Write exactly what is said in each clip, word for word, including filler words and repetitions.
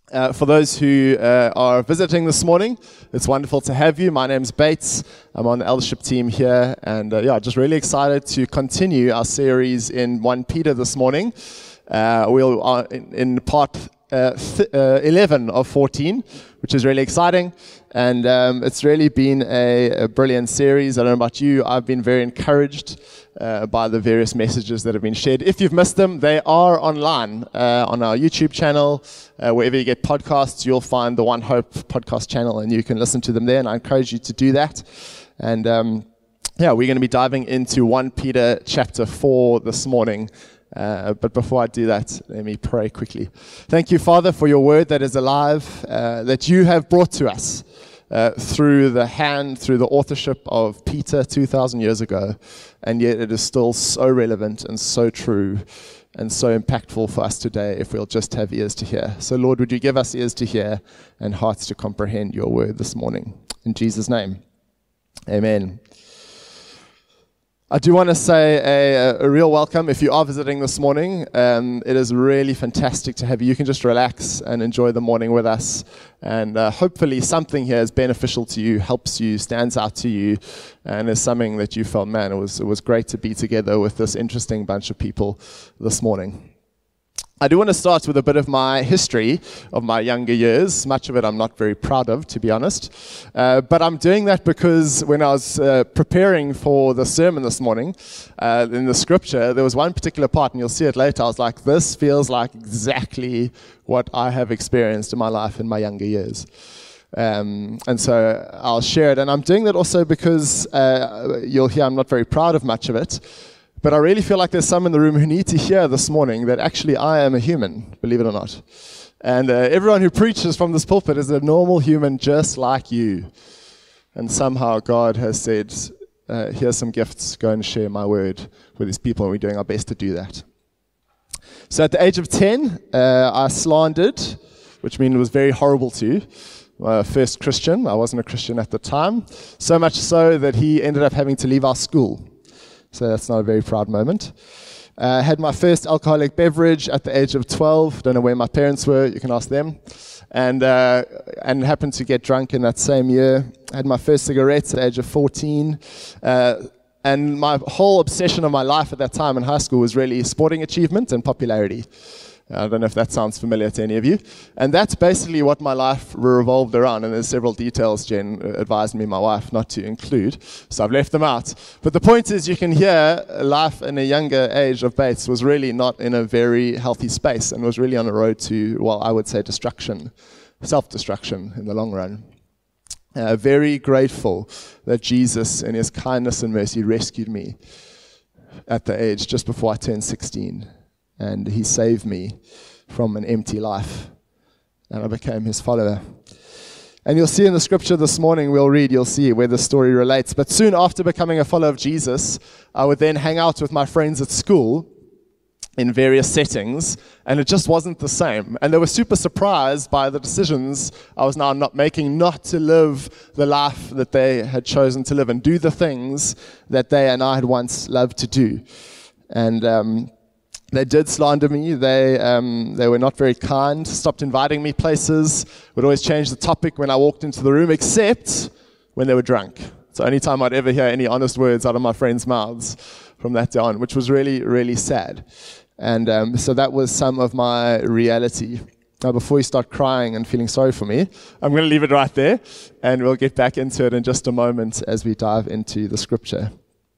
Uh, for those who uh, are visiting this morning, it's wonderful to have you. My name's Bates. I'm on the eldership team here, and uh, yeah, just really excited to continue our series in First Peter this morning. Uh, we'll are in, in part uh, th- uh, eleven of fourteen, which is really exciting, and um, it's really been a, a brilliant series. I don't know about you, I've been very encouraged uh, by the various messages that have been shared. If you've missed them, they are online uh, on our YouTube channel. Uh, wherever you get podcasts, you'll find the One Hope podcast channel, and you can listen to them there, and I encourage you to do that. And um, yeah, we're going to be diving into First Peter chapter four this morning. Uh, but before I do that, let me pray quickly. Thank you, Father, for your word that is alive, uh, that you have brought to us uh, through the hand, through the authorship of Peter two thousand years ago, and yet it is still so relevant and so true and so impactful for us today if we'll just have ears to hear. So, Lord, would you give us ears to hear and hearts to comprehend your word this morning? In Jesus' name, amen. I do want to say a, a real welcome if you are visiting this morning. Um, it is really fantastic to have you. You can just relax and enjoy the morning with us. And uh, hopefully something here is beneficial to you, helps you, stands out to you, and is something that you felt, man, it was, it was great to be together with this interesting bunch of people this morning. I do want to start with a bit of my history of my younger years. Much of it I'm not very proud of, to be honest. Uh, but I'm doing that because when I was uh, preparing for the sermon this morning, uh, in the scripture, there was one particular part, and you'll see it later, I was like, this feels like exactly what I have experienced in my life in my younger years. Um, and so I'll share it. And I'm doing that also because uh, you'll hear I'm not very proud of much of it. But I really feel like there's some in the room who need to hear this morning that actually I am a human, believe it or not. And uh, everyone who preaches from this pulpit is a normal human just like you. And somehow God has said, uh, here's some gifts, go and share my word with these people, and we're doing our best to do that. So at the age of ten, uh, I slandered, which means it was very horrible to my first Christian. I wasn't a Christian at the time, so much so that he ended up having to leave our school. So that's not a very proud moment. I uh, had my first alcoholic beverage at the age of twelve. Don't know where my parents were. You can ask them. And uh, and happened to get drunk in that same year. I had my first cigarettes at the age of fourteen. Uh, and my whole obsession of my life at that time in high school was really sporting achievement and popularity. I don't know if that sounds familiar to any of you. And that's basically what my life revolved around. And there's several details Jen advised me, my wife, not to include. So I've left them out. But the point is, you can hear life in a younger age of Bates was really not in a very healthy space and was really on a road to, well, I would say destruction, self-destruction in the long run. Uh, very grateful that Jesus, in his kindness and mercy, rescued me at the age just before I turned sixteen. And he saved me from an empty life. And I became his follower. And you'll see in the scripture this morning, we'll read, you'll see where the story relates. But soon after becoming a follower of Jesus, I would then hang out with my friends at school in various settings, and it just wasn't the same. And they were super surprised by the decisions I was now not making, not to live the life that they had chosen to live and do the things that they and I had once loved to do. And um They did slander me. They um, they were not very kind, stopped inviting me places, would always change the topic when I walked into the room, except when they were drunk. It's the only time I'd ever hear any honest words out of my friends' mouths from that day on, which was really, really sad. And um, so that was some of my reality. Now, before you start crying and feeling sorry for me, I'm going to leave it right there, and we'll get back into it in just a moment as we dive into the scripture.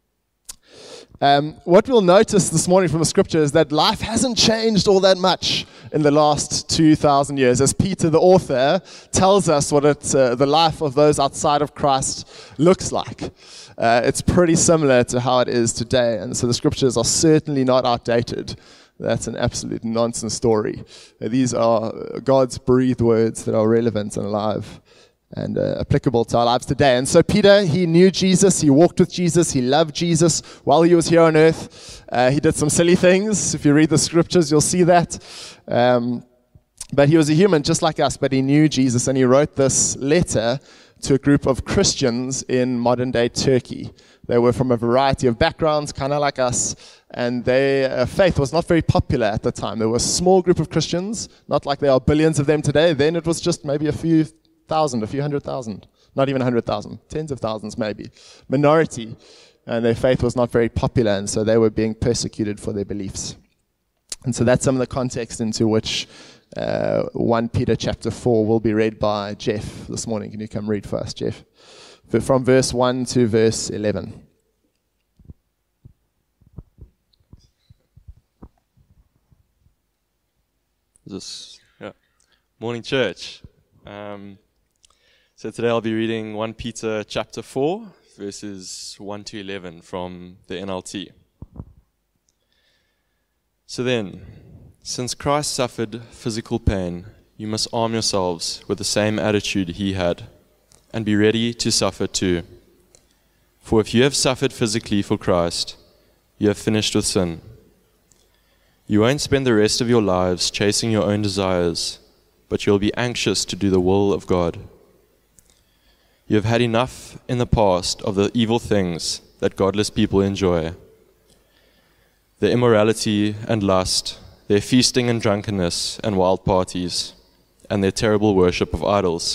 Um, what we'll notice this morning from the scripture is that life hasn't changed all that much in the last two thousand years. As Peter, the author, tells us what it, uh, the life of those outside of Christ looks like. Uh, it's pretty similar to how it is today. And so the scriptures are certainly not outdated. That's an absolute nonsense story. Uh, these are God's breathed words that are relevant and alive and uh, applicable to our lives today. And so Peter, he knew Jesus, he walked with Jesus, he loved Jesus while he was here on earth. Uh, he did some silly things. If you read the scriptures, you'll see that. Um, but he was a human just like us, but he knew Jesus, and he wrote this letter to a group of Christians in modern-day Turkey. They were from a variety of backgrounds, kind of like us, and their uh, faith was not very popular at the time. There was a small group of Christians, not like there are billions of them today. Then it was just maybe a few thousand, a few hundred thousand, not even a hundred thousand, tens of thousands maybe, minority, and their faith was not very popular, and so they were being persecuted for their beliefs. And so that's some of the context into which uh, First Peter chapter four will be read by Jeff this morning. Can you come read for us, Jeff? From verse one to verse eleven. This, yeah. Morning, church. Um, so today I'll be reading First Peter chapter four, verses one to eleven from the N L T. So then, since Christ suffered physical pain, you must arm yourselves with the same attitude he had, and be ready to suffer too. For if you have suffered physically for Christ, you have finished with sin. You won't spend the rest of your lives chasing your own desires, but you'll be anxious to do the will of God. You have had enough in the past of the evil things that godless people enjoy. Their immorality and lust, their feasting and drunkenness and wild parties, and their terrible worship of idols.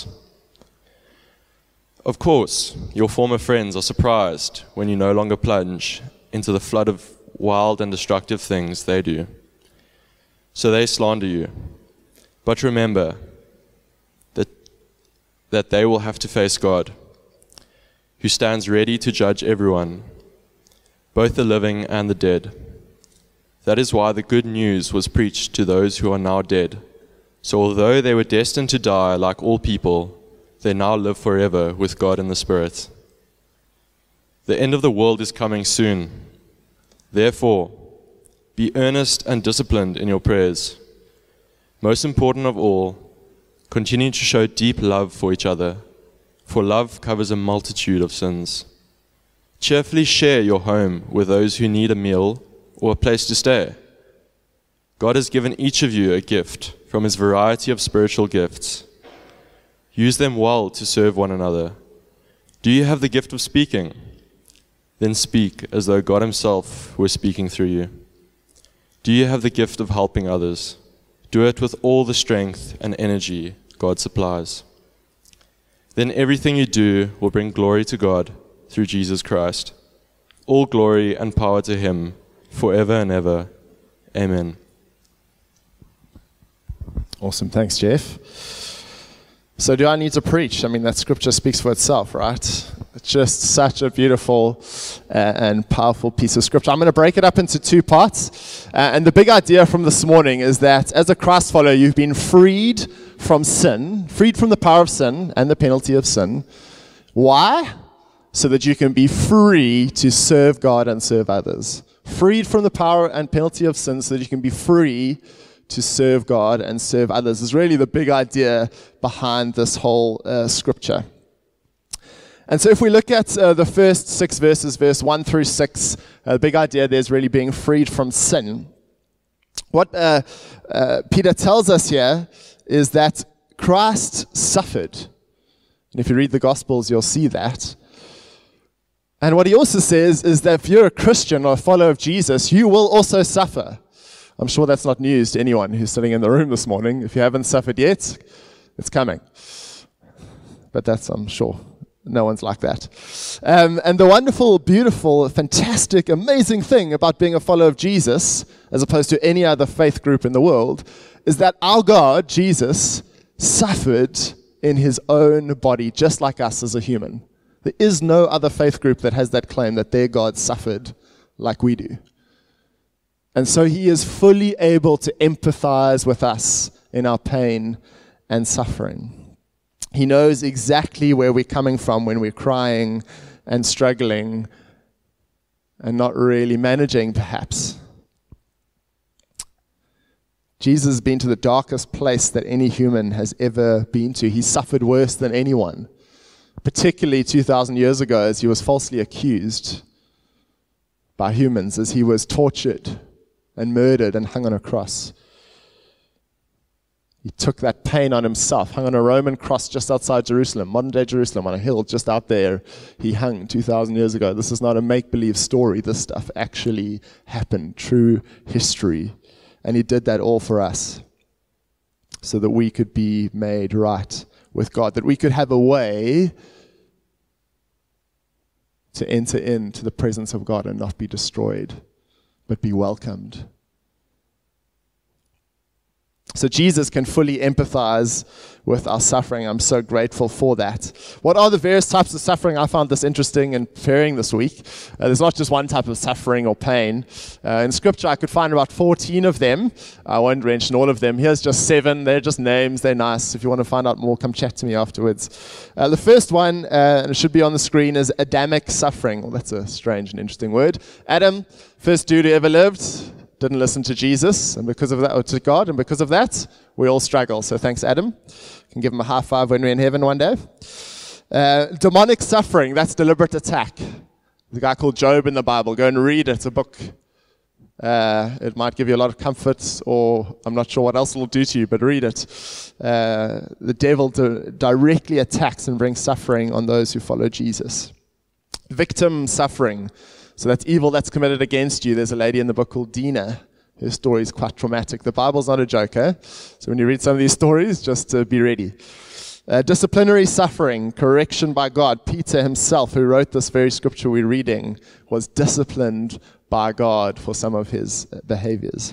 Of course, your former friends are surprised when you no longer plunge into the flood of wild and destructive things they do. So they slander you. But remember that, that they will have to face God, who stands ready to judge everyone, both the living and the dead. That is why the good news was preached to those who are now dead. So although they were destined to die like all people, they now live forever with God in the Spirit. The end of the world is coming soon. Therefore, be earnest and disciplined in your prayers. Most important of all, continue to show deep love for each other, for love covers a multitude of sins. Cheerfully share your home with those who need a meal or a place to stay. God has given each of you a gift from his variety of spiritual gifts. Use them well to serve one another. Do you have the gift of speaking? Then speak as though God himself were speaking through you. Do you have the gift of helping others? Do it with all the strength and energy God supplies. Then everything you do will bring glory to God through Jesus Christ. All glory and power to him forever and ever. Amen. Awesome. Thanks, Jeff. So do I need to preach? I mean, that scripture speaks for itself, right? It's just such a beautiful uh, and powerful piece of scripture. I'm going to break it up into two parts. Uh, and the big idea from this morning is that as a Christ follower, you've been freed from sin, freed from the power of sin and the penalty of sin. Why? So that you can be free to serve God and serve others. Freed from the power and penalty of sin so that you can be free to serve God and serve others is really the big idea behind this whole uh, scripture. And so if we look at uh, the first six verses, verse one through six, uh, the big idea there is really being freed from sin. What uh, uh, Peter tells us here is that Christ suffered. And if you read the Gospels, you'll see that. And what he also says is that if you're a Christian or a follower of Jesus, you will also suffer. I'm sure that's not news to anyone who's sitting in the room this morning. If you haven't suffered yet, it's coming. But that's, I'm sure, no one's like that. Um, and the wonderful, beautiful, fantastic, amazing thing about being a follower of Jesus, as opposed to any other faith group in the world, is that our God, Jesus, suffered in his own body, just like us as a human. There is no other faith group that has that claim that their God suffered like we do. And so he is fully able to empathize with us in our pain and suffering. He knows exactly where we're coming from when we're crying and struggling and not really managing, perhaps. Jesus has been to the darkest place that any human has ever been to. He suffered worse than anyone, particularly two thousand years ago as he was falsely accused by humans, as he was tortured and murdered and hung on a cross. He took that pain on himself, hung on a Roman cross just outside Jerusalem, modern-day Jerusalem, on a hill just out there. He hung two thousand years ago. This is not a make-believe story. This stuff actually happened, true history. And he did that all for us so that we could be made right with God, that we could have a way to enter into the presence of God and not be destroyed, but be welcomed. So Jesus can fully empathize with our suffering. I'm so grateful for that. What are the various types of suffering? I found this interesting in preparing this week. Uh, there's not just one type of suffering or pain. Uh, in Scripture, I could find about fourteen of them. I won't mention all of them. Here's just seven. They're just names. They're nice. If you want to find out more, come chat to me afterwards. Uh, the first one, uh, and it should be on the screen, is Adamic suffering. Well, that's a strange and interesting word. Adam, first dude who ever lived, didn't listen to Jesus, and because of that, or to God, and because of that, we all struggle. So thanks, Adam. Can give him a high five when we're in heaven one day. Uh, demonic suffering, that's deliberate attack. There's a guy called Job in the Bible. Go and read it. It's a book. Uh, it might give you a lot of comfort, or I'm not sure what else it will do to you, but read it. Uh, the devil di- directly attacks and brings suffering on those who follow Jesus. Victim suffering. So that's evil that's committed against you. There's a lady in the book called Dina. Her story is quite traumatic. The Bible's not a joke, eh? So when you read some of these stories, just uh, be ready. Uh, disciplinary suffering, correction by God. Peter himself, who wrote this very scripture we're reading, was disciplined by God for some of his behaviors.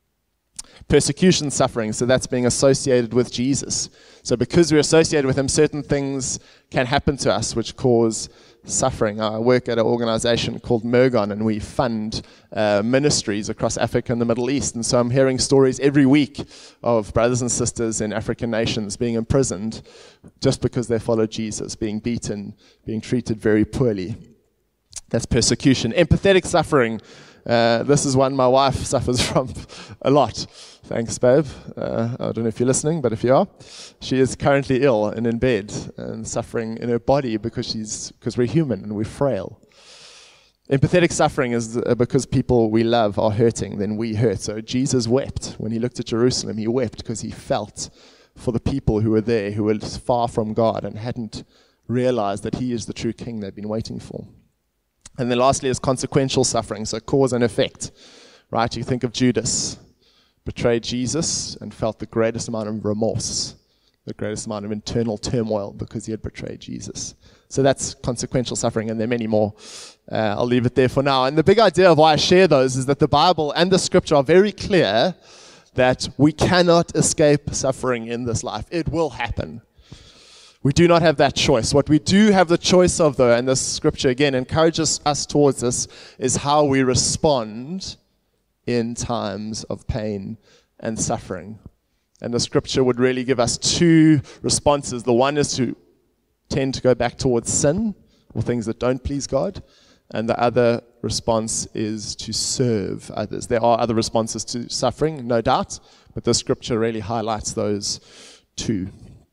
Persecution suffering, so that's being associated with Jesus. So because we're associated with him, certain things can happen to us which cause suffering. I work at an organization called Mergon, and we fund uh, ministries across Africa and the Middle East. And so I'm hearing stories every week of brothers and sisters in African nations being imprisoned just because they follow Jesus, being beaten, being treated very poorly. That's persecution. Empathetic suffering. Uh, this is one my wife suffers from a lot. Thanks, babe. Uh, I don't know if you're listening, but if you are, she is currently ill and in bed and suffering in her body because she's because we're human and we're frail. Empathetic suffering is because people we love are hurting, then we hurt. So Jesus wept when he looked at Jerusalem. He wept because he felt for the people who were there, who were far from God and hadn't realized that he is the true king they've been waiting for. And then lastly is consequential suffering, so cause and effect, right? You think of Judas, betrayed Jesus and felt the greatest amount of remorse, the greatest amount of internal turmoil because he had betrayed Jesus. So that's consequential suffering, and there are many more. Uh, I'll leave it there for now. And the big idea of why I share those is that the Bible and the Scripture are very clear that we cannot escape suffering in this life. It will happen. We do not have that choice. What we do have the choice of, though, and this scripture again encourages us towards this, is how we respond in times of pain and suffering. And the scripture would really give us two responses. The one is to tend to go back towards sin or things that don't please God. And the other response is to serve others. There are other responses to suffering, no doubt, but the scripture really highlights those two.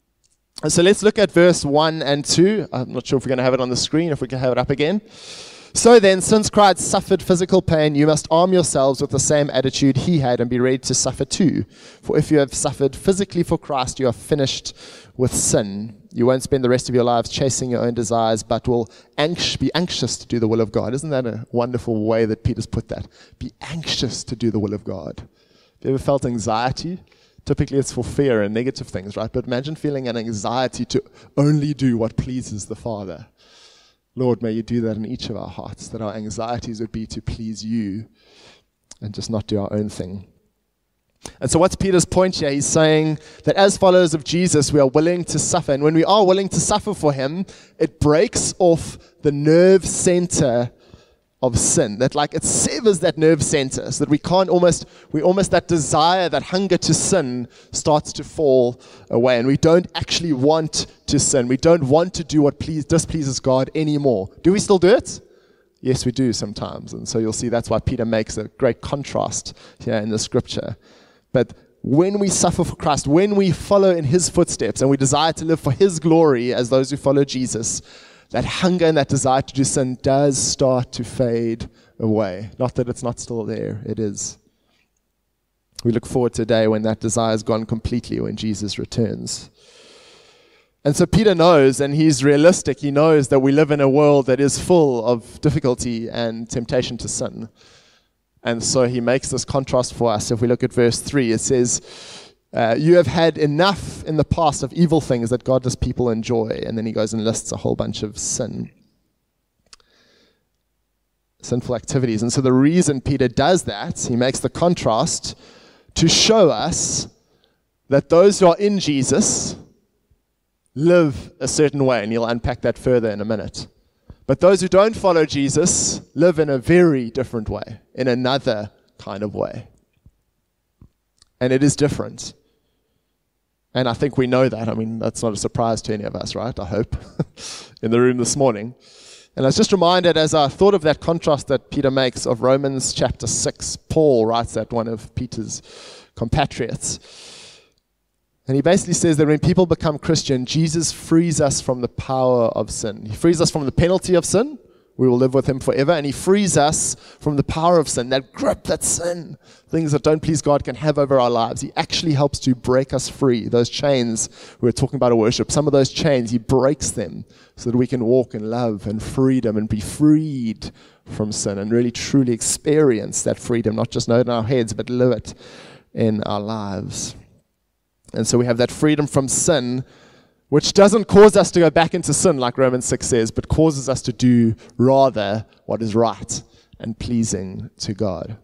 So let's look at verse one and two. I'm not sure if we're going to have it on the screen, if we can have it up again. So then, since Christ suffered physical pain, you must arm yourselves with the same attitude he had and be ready to suffer too. For if you have suffered physically for Christ, you are finished with sin. You won't spend the rest of your lives chasing your own desires, but will anx- be anxious to do the will of God. Isn't that a wonderful way that Peter's put that? Be anxious to do the will of God. Have you ever felt anxiety? Typically it's for fear and negative things, right? But imagine feeling an anxiety to only do what pleases the Father. Lord, may you do that in each of our hearts, that our anxieties would be to please you and just not do our own thing. And so what's Peter's point here? He's saying that as followers of Jesus, we are willing to suffer. And when we are willing to suffer for him, it breaks off the nerve center of sin, that like it severs that nerve center so that we can't almost, we almost that desire, that hunger to sin starts to fall away, and we don't actually want to sin. We don't want to do what please, displeases God anymore. Do we still do it? Yes, we do sometimes. And so you'll see that's why Peter makes a great contrast here in the scripture. But when we suffer for Christ, when we follow in his footsteps and we desire to live for his glory as those who follow Jesus, that hunger and that desire to do sin does start to fade away. Not that it's not still there, it is. We look forward to a day when that desire is gone completely, when Jesus returns. And so Peter knows, and he's realistic, he knows that we live in a world that is full of difficulty and temptation to sin. And so he makes this contrast for us. If we look at verse three, it says, uh, you have had enough in the past of evil things that godless people enjoy. And then he goes and lists a whole bunch of sin. Sinful activities. And so the reason Peter does that, he makes the contrast to show us that those who are in Jesus live a certain way, and he'll unpack that further in a minute. But those who don't follow Jesus live in a very different way, in another kind of way. And it is different. And I think we know that. I mean, that's not a surprise to any of us, right? I hope, in the room this morning. And I was just reminded, as I thought of that contrast that Peter makes of Romans chapter six, Paul writes that, one of Peter's compatriots. And he basically says that when people become Christian, Jesus frees us from the power of sin. He frees us from the penalty of sin. We will live with him forever. And he frees us from the power of sin, that grip that sin, things that don't please God, can have over our lives. He actually helps to break us free. Those chains we were talking about in worship, some of those chains, he breaks them so that we can walk in love and freedom and be freed from sin and really truly experience that freedom, not just know it in our heads, but live it in our lives. And so we have that freedom from sin, which doesn't cause us to go back into sin, like Romans six says, but causes us to do rather what is right and pleasing to God.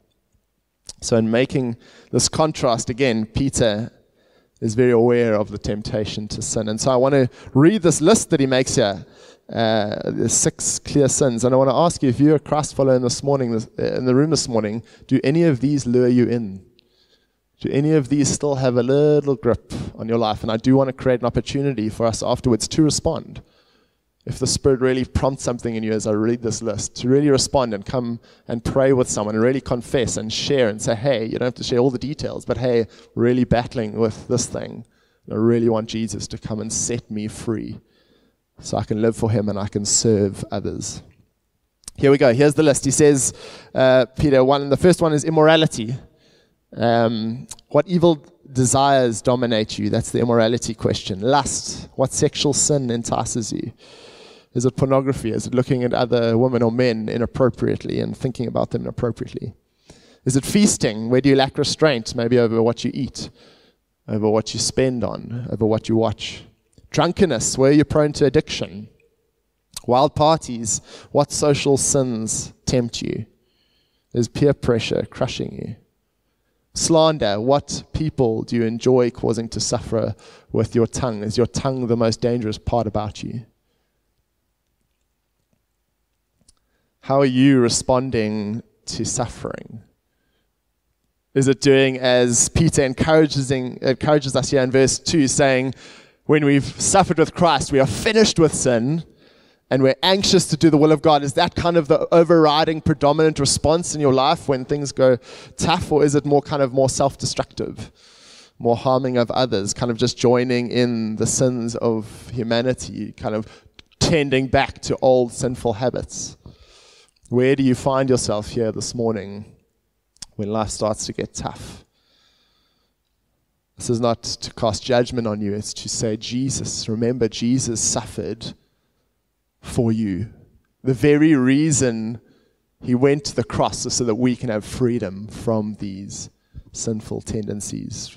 So in making this contrast, again, Peter is very aware of the temptation to sin. And so I want to read this list that he makes here, uh, the six clear sins. And I want to ask you, if you're a Christ follower in, this morning, in the room this morning, do any of these lure you in? Do any of these still have a little grip on your life? And I do want to create an opportunity for us afterwards to respond. If the Spirit really prompts something in you as I read this list, to really respond and come and pray with someone and really confess and share and say, hey, you don't have to share all the details, but hey, really battling with this thing. I really want Jesus to come and set me free so I can live for him and I can serve others. Here we go. Here's the list. He says, uh, Peter, one, the first one is immorality. Um, what evil desires dominate you? That's the immorality question. Lust. What sexual sin entices you? Is it pornography? Is it looking at other women or men inappropriately and thinking about them inappropriately? Is it feasting? Where do you lack restraint? Maybe over what you eat, over what you spend on, over what you watch. Drunkenness. Where are you prone to addiction? Wild parties. What social sins tempt you? Is peer pressure crushing you? Slander. What people do you enjoy causing to suffer with your tongue? Is your tongue the most dangerous part about you? How are you responding to suffering? Is it doing as Peter encourages, encourages us here in verse two, saying, when we've suffered with Christ, we are finished with sin, and we're anxious to do the will of God? Is that kind of the overriding, predominant response in your life when things go tough? Or is it more kind of more self-destructive, more harming of others, kind of just joining in the sins of humanity, kind of tending back to old sinful habits? Where do you find yourself here this morning when life starts to get tough? This is not to cast judgment on you. It's to say, Jesus, remember, Jesus suffered for you. The very reason he went to the cross is so that we can have freedom from these sinful tendencies.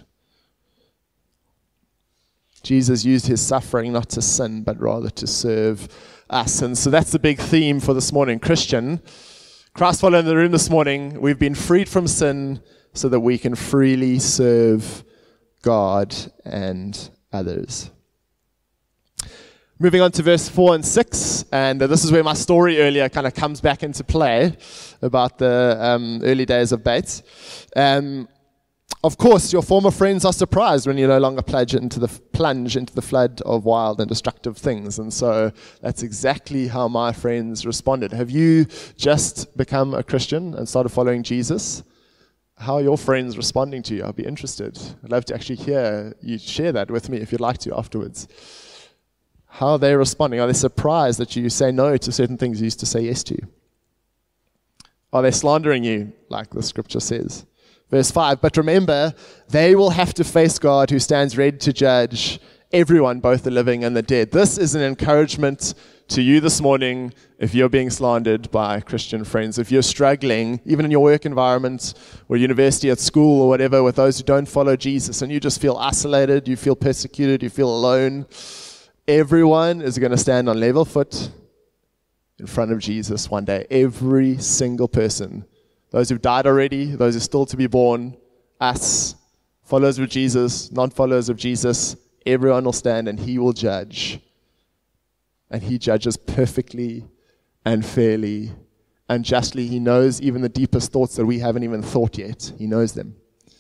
Jesus used his suffering not to sin, but rather to serve us. And so that's the big theme for this morning. Christian, Christ follower in the room this morning, we've been freed from sin so that we can freely serve God and others. Moving on to verse four and six, and uh, this is where my story earlier kind of comes back into play about the um, early days of Bates. Um, of course, your former friends are surprised when you no longer plunge into the plunge into the flood of wild and destructive things, and so that's exactly how my friends responded. Have you just become a Christian and started following Jesus? How are your friends responding to you? I'd be interested. I'd love to actually hear you share that with me if you'd like to afterwards. How are they responding? Are they surprised that you say no to certain things you used to say yes to? Are they slandering you, like the scripture says? Verse five, but remember, they will have to face God who stands ready to judge everyone, both the living and the dead. This is an encouragement to you this morning if you're being slandered by Christian friends, if you're struggling, even in your work environment or university, at school or whatever, with those who don't follow Jesus, and you just feel isolated, you feel persecuted, you feel alone. Everyone is going to stand on level foot in front of Jesus one day. Every single person. Those who've died already, those who are still to be born, us, followers of Jesus, non-followers of Jesus, everyone will stand and he will judge. And he judges perfectly and fairly and justly. He knows even the deepest thoughts that we haven't even thought yet. He knows them.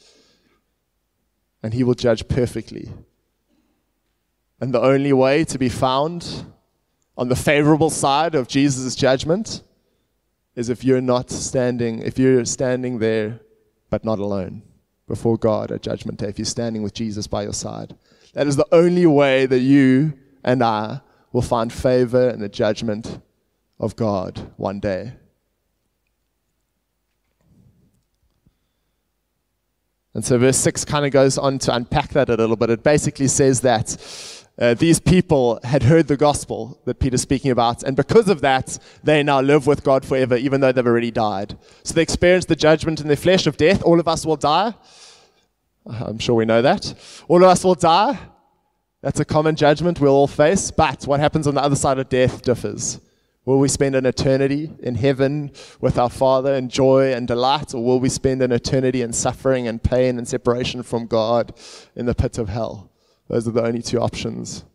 And he will judge perfectly. And the only way to be found on the favorable side of Jesus' judgment is if you're not standing, if you're standing there but not alone before God at judgment day, if you're standing with Jesus by your side. That is the only way that you and I will find favor in the judgment of God one day. And so verse six kind of goes on to unpack that a little bit. It basically says that Uh, these people had heard the gospel that Peter's speaking about, and because of that, they now live with God forever, even though they've already died. So they experience the judgment in their flesh of death. All of us will die. I'm sure we know that. All of us will die. That's a common judgment we'll all face. But what happens on the other side of death differs. Will we spend an eternity in heaven with our Father in joy and delight, or will we spend an eternity in suffering and pain and separation from God in the pit of hell? Those are the only two options.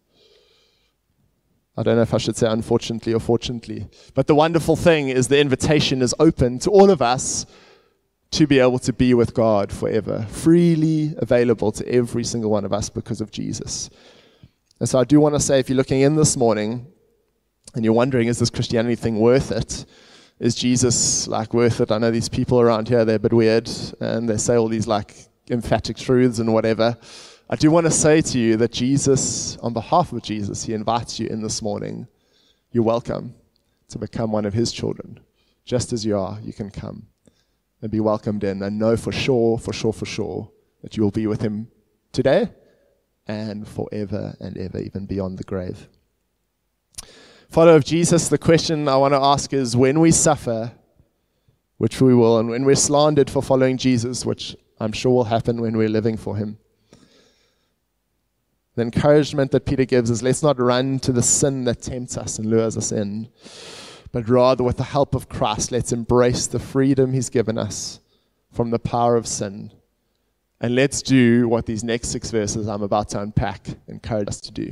I don't know if I should say unfortunately or fortunately. But the wonderful thing is the invitation is open to all of us to be able to be with God forever. Freely available to every single one of us because of Jesus. And so I do want to say, if you're looking in this morning and you're wondering, is this Christianity thing worth it? Is Jesus like worth it? I know these people around here, they're a bit weird and they say all these like emphatic truths and whatever. I do want to say to you that Jesus, on behalf of Jesus, he invites you in this morning. You're welcome to become one of his children. Just as you are, you can come and be welcomed in and know for sure, for sure, for sure that you will be with him today and forever and ever, even beyond the grave. Follower of Jesus, the question I want to ask is, when we suffer, which we will, and when we're slandered for following Jesus, which I'm sure will happen when we're living for him, the encouragement that Peter gives is, let's not run to the sin that tempts us and lures us in, but rather with the help of Christ, let's embrace the freedom he's given us from the power of sin. And let's do what these next six verses I'm about to unpack encourage us to do.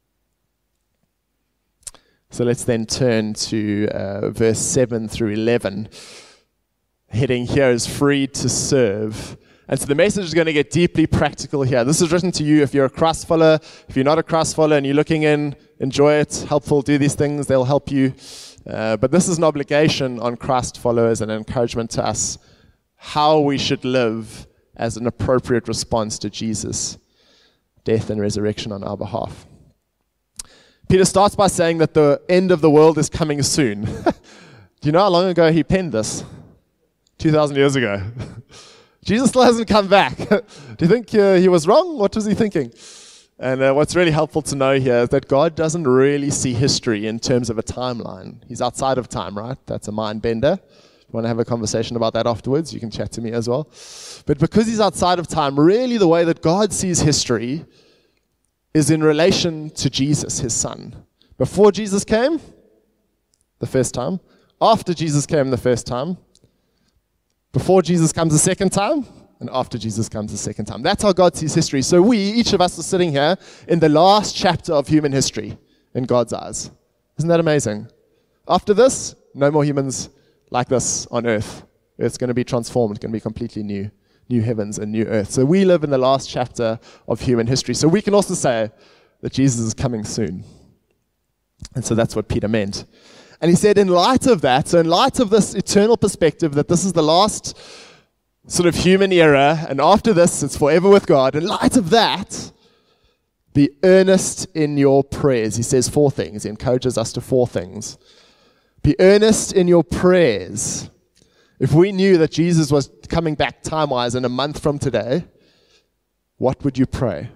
So let's then turn to uh, verse seven through eleven. Heading here is free to serve. And so the message is going to get deeply practical here. This is written to you if you're a Christ follower. If you're not a Christ follower and you're looking in, enjoy it, helpful, do these things, they'll help you. Uh, but this is an obligation on Christ followers and an encouragement to us how we should live as an appropriate response to Jesus' death and resurrection on our behalf. Peter starts by saying that the end of the world is coming soon. Do you know how long ago he penned this? two thousand years ago. Jesus still hasn't come back. Do you think uh, he was wrong? What was he thinking? And uh, what's really helpful to know here is that God doesn't really see history in terms of a timeline. He's outside of time, right? That's a mind bender. If you want to have a conversation about that afterwards, you can chat to me as well. But because he's outside of time, really the way that God sees history is in relation to Jesus, his son. Before Jesus came, the first time. After Jesus came the first time. Before Jesus comes the second time, and after Jesus comes the second time. That's how God sees history. So we, each of us, are sitting here in the last chapter of human history in God's eyes. Isn't that amazing? After this, no more humans like this on earth. It's going to be transformed. It's going to be completely new. New heavens and new earth. So we live in the last chapter of human history. So we can also say that Jesus is coming soon. And so that's what Peter meant. And he said, in light of that, so in light of this eternal perspective, that this is the last sort of human era, and after this, it's forever with God. In light of that, be earnest in your prayers. He says four things. He encourages us to four things. Be earnest in your prayers If we knew that Jesus was coming back time-wise in a month from today, what would you pray?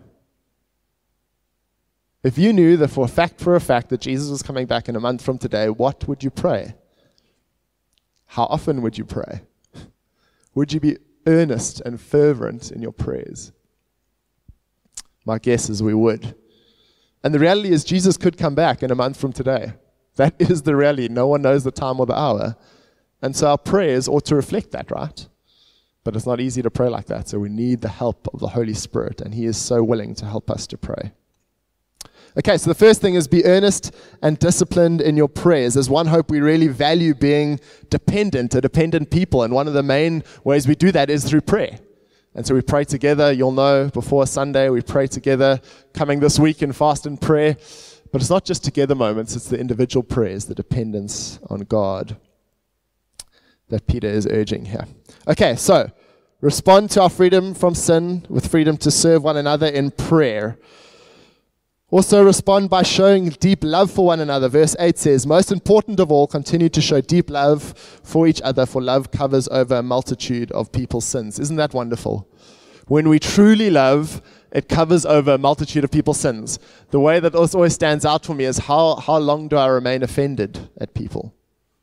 If you knew that for a fact, for a fact, that Jesus was coming back in a month from today, what would you pray? How often would you pray? Would you be earnest and fervent in your prayers? My guess is we would. And the reality is Jesus could come back in a month from today. That is the reality. No one knows the time or the hour. And so our prayers ought to reflect that, right? But it's not easy to pray like that. So we need the help of the Holy Spirit. And He is so willing to help us to pray. Okay, so the first thing is be earnest and disciplined in your prayers. As One Hope, we really value being dependent, a dependent people. And one of the main ways we do that is through prayer. And so we pray together. You'll know before Sunday, we pray together, coming this week in fast and prayer. But it's not just together moments, it's the individual prayers, the dependence on God that Peter is urging here. Okay, so respond to our freedom from sin with freedom to serve one another in prayer. Also respond by showing deep love for one another. Verse eight says, most important of all, continue to show deep love for each other, for love covers over a multitude of people's sins. Isn't that wonderful? When we truly love, it covers over a multitude of people's sins. The way that this always stands out for me is how, how long do I remain offended at people?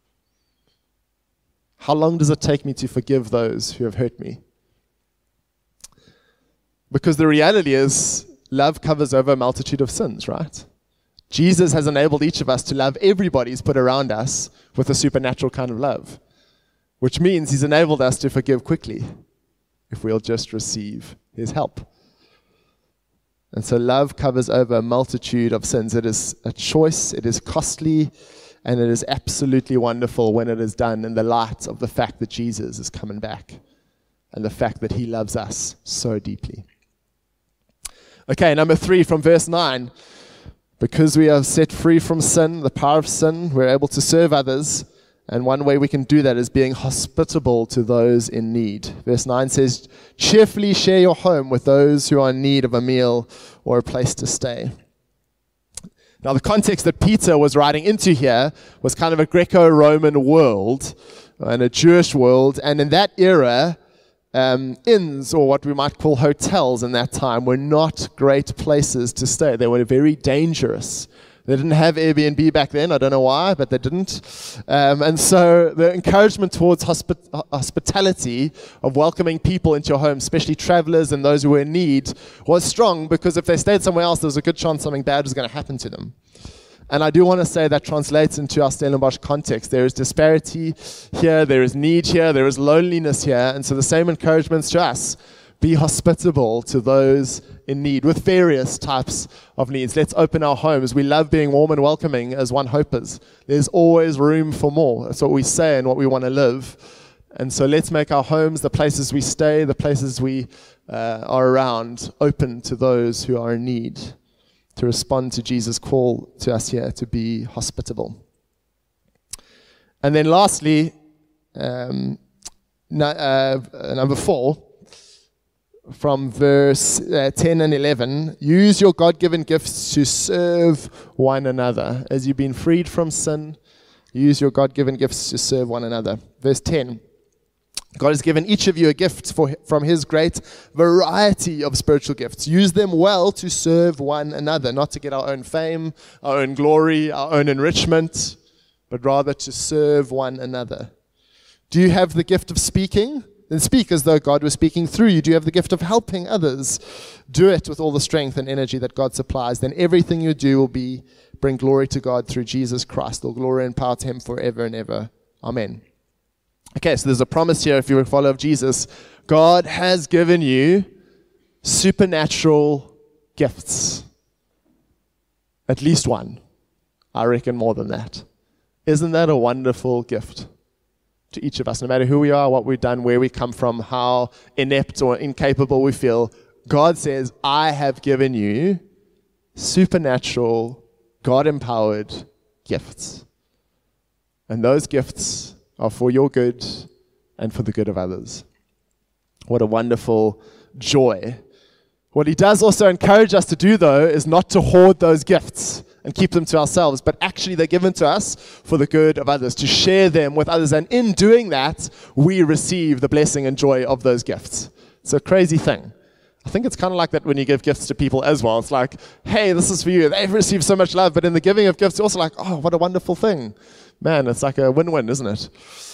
How long does it take me to forgive those who have hurt me? Because the reality is, love covers over a multitude of sins, right? Jesus has enabled each of us to love everybody He's put around us with a supernatural kind of love, which means He's enabled us to forgive quickly if we'll just receive His help. And so love covers over a multitude of sins. It is a choice, it is costly, and it is absolutely wonderful when it is done in the light of the fact that Jesus is coming back and the fact that He loves us so deeply. Okay, number three from verse nine. Because we are set free from sin, the power of sin, we're able to serve others. And one way we can do that is being hospitable to those in need. Verse nine says, cheerfully share your home with those who are in need of a meal or a place to stay. Now, the context that Peter was writing into here was kind of a Greco-Roman world and a Jewish world. And in that era, Um, inns, or what we might call hotels in that time, were not great places to stay. They were very dangerous. They didn't have Airbnb back then. I don't know why, but they didn't. Um, and so the encouragement towards hospi- hospitality, of welcoming people into your home, especially travelers and those who were in need, was strong, because if they stayed somewhere else, there was a good chance something bad was going to happen to them. And I do want to say that translates into our Stellenbosch context. There is disparity here, there is need here, there is loneliness here. And so the same encouragements to us. Be hospitable to those in need with various types of needs. Let's open our homes. We love being warm and welcoming as One Hopers. There's always room for more. That's what we say and what we want to live. And so let's make our homes, the places we stay, the places we uh, are around, open to those who are in need, to respond to Jesus' call to us here to be hospitable. And then lastly, um, no, uh, number four, from verse uh, ten and eleven, use your God-given gifts to serve one another. As you've been freed from sin, use your God-given gifts to serve one another. Verse ten, God has given each of you a gift for, from His great variety of spiritual gifts. Use them well to serve one another, not to get our own fame, our own glory, our own enrichment, but rather to serve one another. Do you have the gift of speaking? Then speak as though God was speaking through you. Do you have the gift of helping others? Do it with all the strength and energy that God supplies. Then everything you do will be bring glory to God through Jesus Christ. All glory and power to Him forever and ever. Amen. Okay, so there's a promise here if you're a follower of Jesus. God has given you supernatural gifts. At least one. I reckon more than that. Isn't that a wonderful gift to each of us? No matter who we are, what we've done, where we come from, how inept or incapable we feel, God says, I have given you supernatural, God-empowered gifts. And those gifts are for your good and for the good of others. What a wonderful joy. What He does also encourage us to do, though, is not to hoard those gifts and keep them to ourselves, but actually they're given to us for the good of others, to share them with others. And in doing that, we receive the blessing and joy of those gifts. It's a crazy thing. I think it's kind of like that when you give gifts to people as well. It's like, hey, this is for you. They've received so much love, but in the giving of gifts, you're also like, oh, what a wonderful thing. Man, it's like a win-win, isn't it?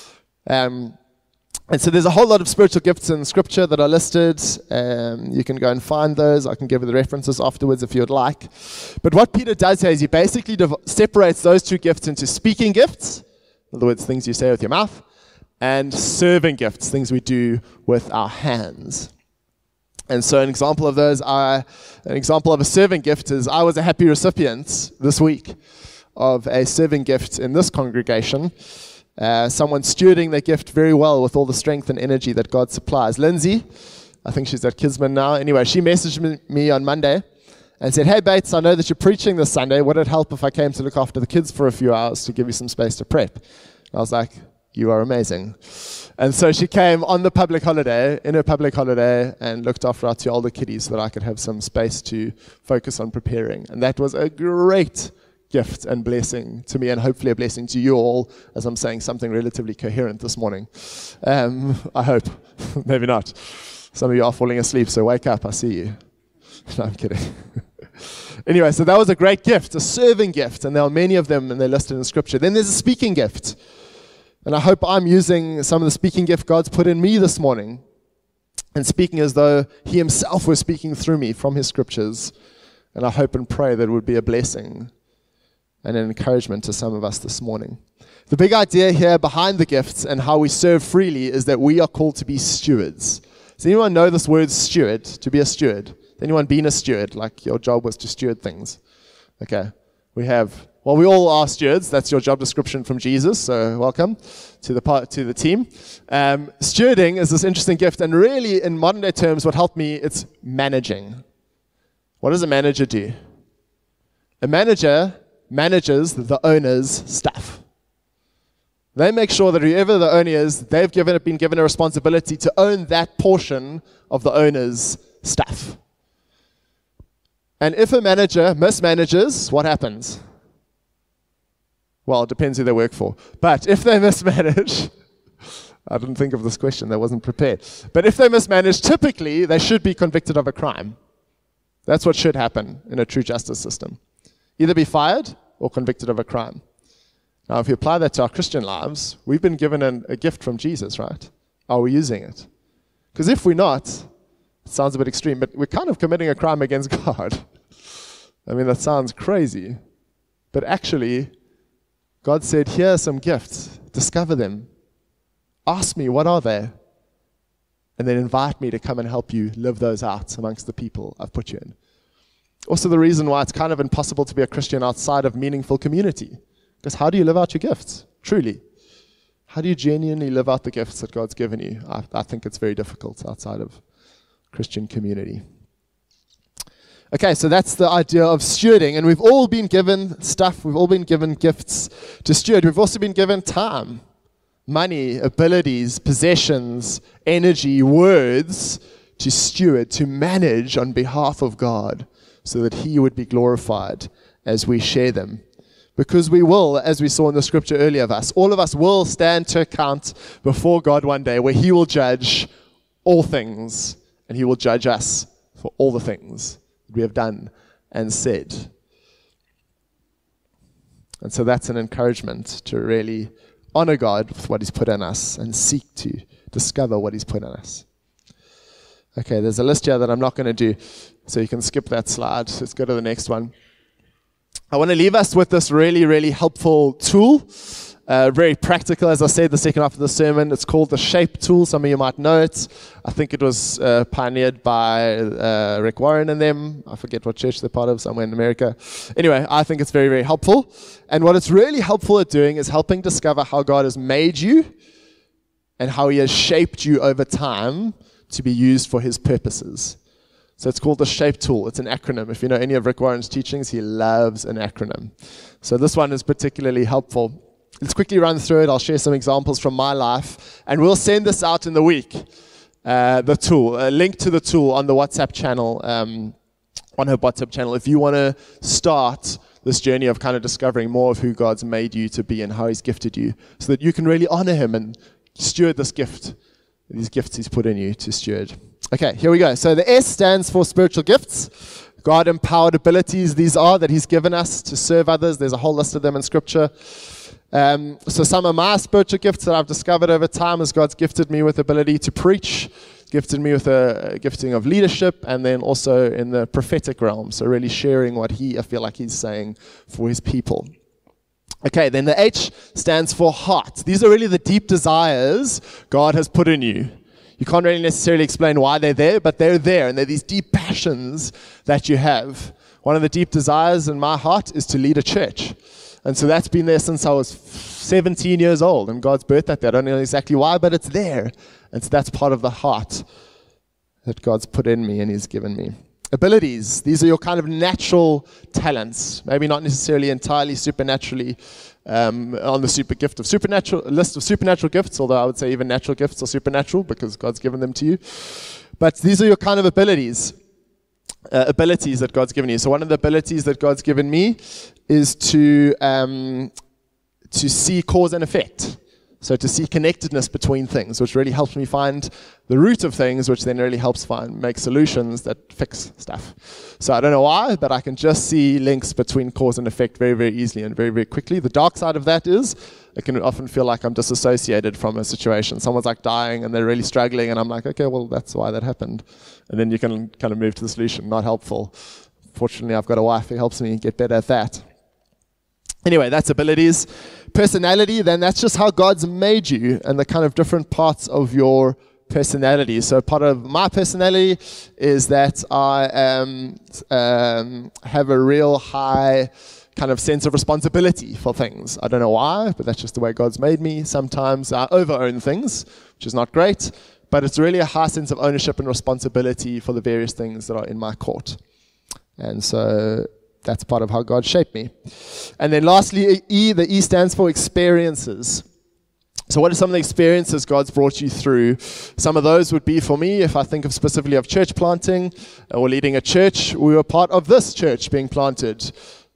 Um, and so there's a whole lot of spiritual gifts in Scripture that are listed. Um, you can go and find those. I can give you the references afterwards if you would like. But what Peter does here is he basically div- separates those two gifts into speaking gifts, in other words, things you say with your mouth, and serving gifts, things we do with our hands. And so an example of those are, an example of a serving gift is I was a happy recipient this week of a serving gift in this congregation. Uh, someone stewarding their gift very well with all the strength and energy that God supplies. Lindsay, I think she's at Kisman now. Anyway, she messaged me, me on Monday and said, hey, Bates, I know that you're preaching this Sunday. Would it help if I came to look after the kids for a few hours to give you some space to prep? And I was like, you are amazing. And so she came on the public holiday, in her public holiday, and looked after our two older kiddies so that I could have some space to focus on preparing. And that was a great gift and blessing to me, and hopefully a blessing to you all, as I'm saying something relatively coherent this morning. Um, I hope. Maybe not. Some of you are falling asleep, so wake up, I see you. No, I'm kidding. Anyway, so that was a great gift, a serving gift, and there are many of them, and they're listed in Scripture. Then there's a speaking gift. And I hope I'm using some of the speaking gift God's put in me this morning, and speaking as though He Himself was speaking through me from His Scriptures. And I hope and pray that it would be a blessing and an encouragement to some of us this morning. The big idea here behind the gifts and how we serve freely is that we are called to be stewards. Does anyone know this word steward, to be a steward? Has anyone been a steward, like your job was to steward things? Okay, we have, well, we all are stewards. That's your job description from Jesus, so welcome to the part, to the team. Um, stewarding is this interesting gift, and really, in modern day terms, what helped me, it's managing. What does a manager do? A manager manages the owner's stuff. They make sure that whoever the owner is, they've given, been given a responsibility to own that portion of the owner's stuff. And if a manager mismanages, what happens? Well, it depends who they work for. But if they mismanage, I didn't think of this question, I wasn't prepared. But if they mismanage, typically they should be convicted of a crime. That's what should happen in a true justice system. Either be fired or convicted of a crime. Now, if you apply that to our Christian lives, we've been given an, a gift from Jesus, right? Are we using it? Because if we're not, it sounds a bit extreme, but we're kind of committing a crime against God. I mean, that sounds crazy. But actually, God said, here are some gifts. Discover them. Ask me, what are they? And then invite me to come and help you live those out amongst the people I've put you in. Also the reason why it's kind of impossible to be a Christian outside of meaningful community. Because how do you live out your gifts, truly? How do you genuinely live out the gifts that God's given you? I, I think it's very difficult outside of Christian community. Okay, so that's the idea of stewarding. And we've all been given stuff. We've all been given gifts to steward. We've also been given time, money, abilities, possessions, energy, words to steward, to manage on behalf of God, so that He would be glorified as we share them. Because we will, as we saw in the scripture earlier of us, all of us will stand to account before God one day, where He will judge all things, and He will judge us for all the things we have done and said. And so that's an encouragement to really honor God with what He's put in us and seek to discover what He's put in us. Okay, there's a list here that I'm not going to do, so you can skip that slide. Let's go to the next one. I want to leave us with this really, really helpful tool. Uh, very practical, as I said, the second half of the sermon. It's called the SHAPE tool. Some of you might know it. I think it was uh, pioneered by uh, Rick Warren and them. I forget what church they're part of, somewhere in America. Anyway, I think it's very, very helpful. And what it's really helpful at doing is helping discover how God has made you and how He has shaped you over time to be used for His purposes. So it's called the SHAPE tool. It's an acronym. If you know any of Rick Warren's teachings, he loves an acronym. So this one is particularly helpful. Let's quickly run through it. I'll share some examples from my life, and we'll send this out in the week, uh, the tool, a link to the tool on the WhatsApp channel, um, on her WhatsApp channel. If you want to start this journey of kind of discovering more of who God's made you to be and how he's gifted you, so that you can really honor him and steward this gift, these gifts he's put in you to steward. Okay, here we go. So the S stands for spiritual gifts. God-empowered abilities these are that he's given us to serve others. There's a whole list of them in Scripture. Um, so some of my spiritual gifts that I've discovered over time is God's gifted me with the ability to preach, gifted me with a, a gifting of leadership, and then also in the prophetic realm, so really sharing what he, I feel like he's saying for his people. Okay, then the H stands for heart. These are really the deep desires God has put in you. You can't really necessarily explain why they're there, but they're there, and they're these deep passions that you have. One of the deep desires in my heart is to lead a church. And so that's been there since I was seventeen years old, and God's birthed that there. I don't know exactly why, but it's there. And so that's part of the heart that God's put in me and he's given me. Abilities. These are your kind of natural talents. Maybe not necessarily entirely supernaturally um, on the super gift of supernatural list of supernatural gifts, although I would say even natural gifts are supernatural because God's given them to you. But these are your kind of abilities. Uh, abilities that God's given you. So one of the abilities that God's given me is to um, to see cause and effect. So to see connectedness between things, which really helps me find the root of things, which then really helps find make solutions that fix stuff. So I don't know why, but I can just see links between cause and effect very, very easily and very, very quickly. The dark side of that is it can often feel like I'm disassociated from a situation. Someone's like dying and they're really struggling, and I'm like, okay, well, that's why that happened. And then you can kind of move to the solution. Not helpful. Fortunately, I've got a wife who helps me get better at that. Anyway, that's abilities. Personality, then that's just how God's made you and the kind of different parts of your personality. So part of my personality is that I um, um, have a real high kind of sense of responsibility for things. I don't know why, but that's just the way God's made me. Sometimes I over-own things, which is not great, but it's really a high sense of ownership and responsibility for the various things that are in my court. And so that's part of how God shaped me. And then lastly, E, the E stands for experiences. So what are some of the experiences God's brought you through? Some of those would be, for me, if I think of specifically of church planting or leading a church, we were part of this church being planted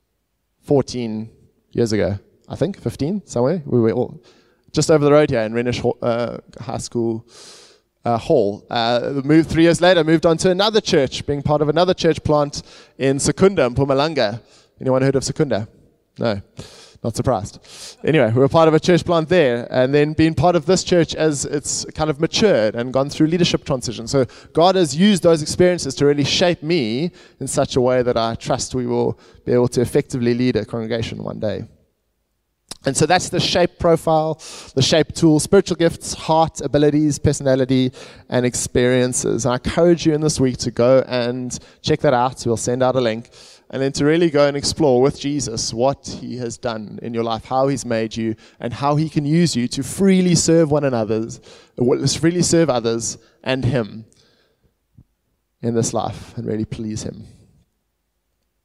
fourteen years ago, I think, fifteen, somewhere. We were all just over the road here in Renish uh, High School Uh, hall. Uh, moved three years later, moved on to another church, being part of another church plant in Secunda, in Mpumalanga. Anyone heard of Secunda? No, not surprised. Anyway, we were part of a church plant there, and then being part of this church as it's kind of matured and gone through leadership transition. So God has used those experiences to really shape me in such a way that I trust we will be able to effectively lead a congregation one day. And so that's the shape profile, the shape tool, spiritual gifts, heart, abilities, personality, and experiences. And I encourage you in this week to go and check that out. We'll send out a link. And then to really go and explore with Jesus what he has done in your life, how he's made you, and how he can use you to freely serve one another, freely serve others and him in this life and really please him.